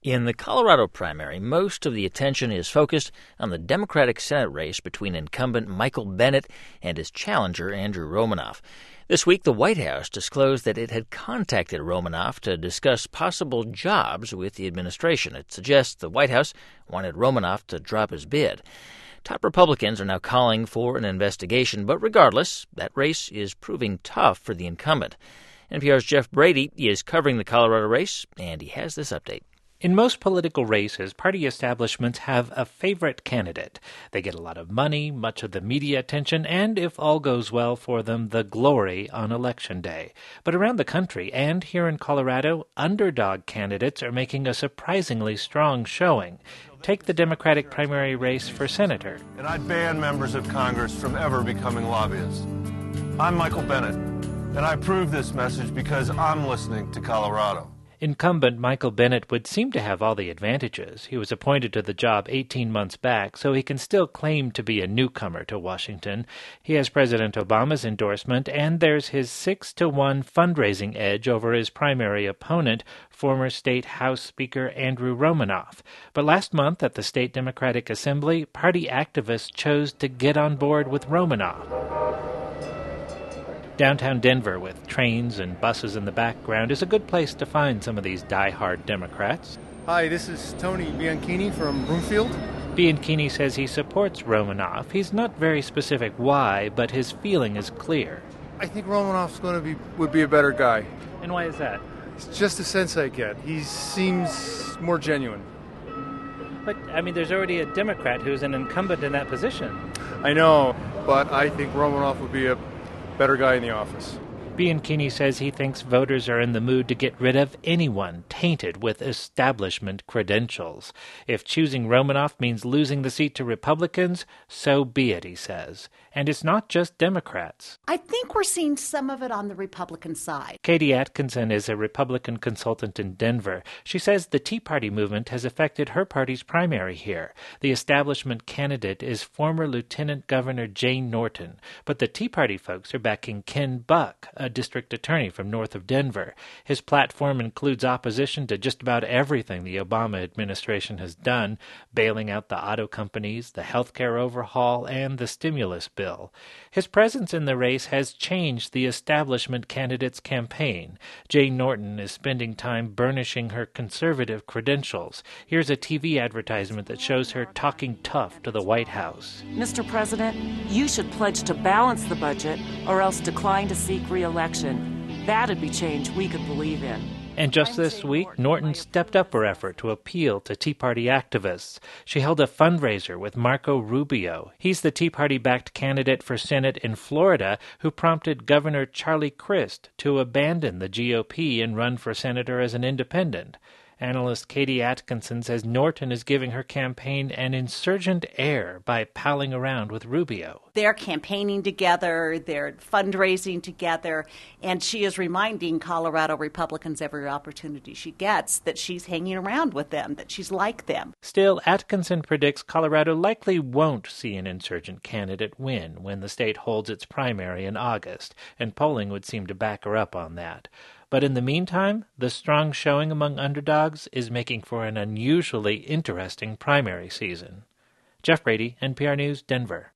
In the Colorado primary, most of the attention is focused on the Democratic Senate race between incumbent Michael Bennet and his challenger, Andrew Romanoff. This week, the White House disclosed that it had contacted Romanoff to discuss possible jobs with the administration. It suggests the White House wanted Romanoff to drop his bid. Top Republicans are now calling for an investigation, but regardless, that race is proving tough for the incumbent. NPR's Jeff Brady is covering the Colorado race, and he has this update. In most political races, party establishments have a favorite candidate. They get a lot of money, much of the media attention, and, if all goes well for them, the glory on Election Day. But around the country, and here in Colorado, underdog candidates are making a surprisingly strong showing. Take the Democratic primary race for senator. And I'd ban members of Congress from ever becoming lobbyists. I'm Michael Bennet, and I approve this message because I'm listening to Colorado. Incumbent Michael Bennet would seem to have all the advantages. He was appointed to the job 18 months back, so he can still claim to be a newcomer to Washington. He has President Obama's endorsement, and there's his 6-1 fundraising edge over his primary opponent, former State House Speaker Andrew Romanoff. But last month at the State Democratic Assembly, party activists chose to get on board with Romanoff. Downtown Denver, with trains and buses in the background, is a good place to find some of these die-hard Democrats. Hi, this is Tony Bianchini from Broomfield. Bianchini says he supports Romanoff. He's not very specific why, but his feeling is clear. I think Romanoff's would be a better guy. And why is that? It's just the sense I get. He seems more genuine. But, there's already a Democrat who's an incumbent in that position. I know, but I think Romanoff would be a better guy in the office. Bianchini says he thinks voters are in the mood to get rid of anyone tainted with establishment credentials. If choosing Romanoff means losing the seat to Republicans, so be it, he says. And it's not just Democrats. I think we're seeing some of it on the Republican side. Katie Atkinson is a Republican consultant in Denver. She says the Tea Party movement has affected her party's primary here. The establishment candidate is former Lieutenant Governor Jane Norton, but the Tea Party folks are backing Ken Buck, a district attorney from north of Denver. His platform includes opposition to just about everything the Obama administration has done, bailing out the auto companies, the health care overhaul, and the stimulus bill. His presence in the race has changed the establishment candidate's campaign. Jane Norton is spending time burnishing her conservative credentials. Here's a TV advertisement that shows her talking tough to the White House. Mr. President, you should pledge to balance the budget or else decline to seek re-election. That'd be change we could believe in. And just this week, Norton stepped up her effort to appeal to Tea Party activists. She held a fundraiser with Marco Rubio. He's the Tea Party-backed candidate for Senate in Florida who prompted Governor Charlie Crist to abandon the GOP and run for senator as an independent. Analyst Katie Atkinson says Norton is giving her campaign an insurgent air by palling around with Rubio. They're campaigning together, they're fundraising together, and she is reminding Colorado Republicans every opportunity she gets that she's hanging around with them, that she's like them. Still, Atkinson predicts Colorado likely won't see an insurgent candidate win when the state holds its primary in August, and polling would seem to back her up on that. But in the meantime, the strong showing among underdogs is making for an unusually interesting primary season. Jeff Brady, NPR News, Denver.